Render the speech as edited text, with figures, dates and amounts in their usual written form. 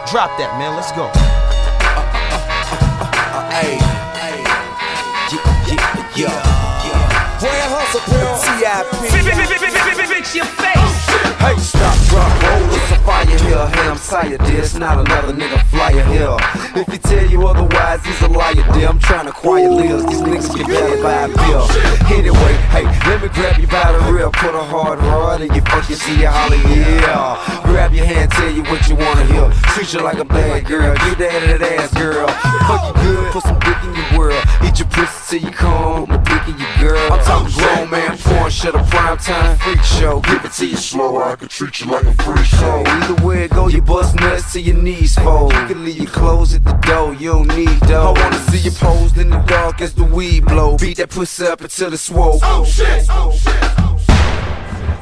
Drop that, man. Let's go. Hey, yeah. Brand Hustle, bro. TIP. Fix your face. Hey, stop, drop, roll. It's a fire here. Hey, I'm tired, dear. It's not another nigga flyer here. If he tell you otherwise, he's a liar, dear. I'm trying to quiet lives. These niggas can barely buy a bill. Anyway, hey, let me grab you by the real. Put a hard rod in your fucking see you holler, yeah. Grab your hand, tell you what you wanna hear. Treat you like a bad girl. Get that ass, girl. Fuck you good, put some dick in your world. Eat your pussy till you come. Put my dick in your girl. I'm talking grown man porn, shut a prime time freak show. Give it to you slow, I can treat you like a free show. Either way it go, you bust nuts till your knees fold. You can leave your clothes at the door, you don't need dough. I wanna see you posed in the dark as the weed blow. Beat that pussy up until it's swole. Oh shit, oh shit.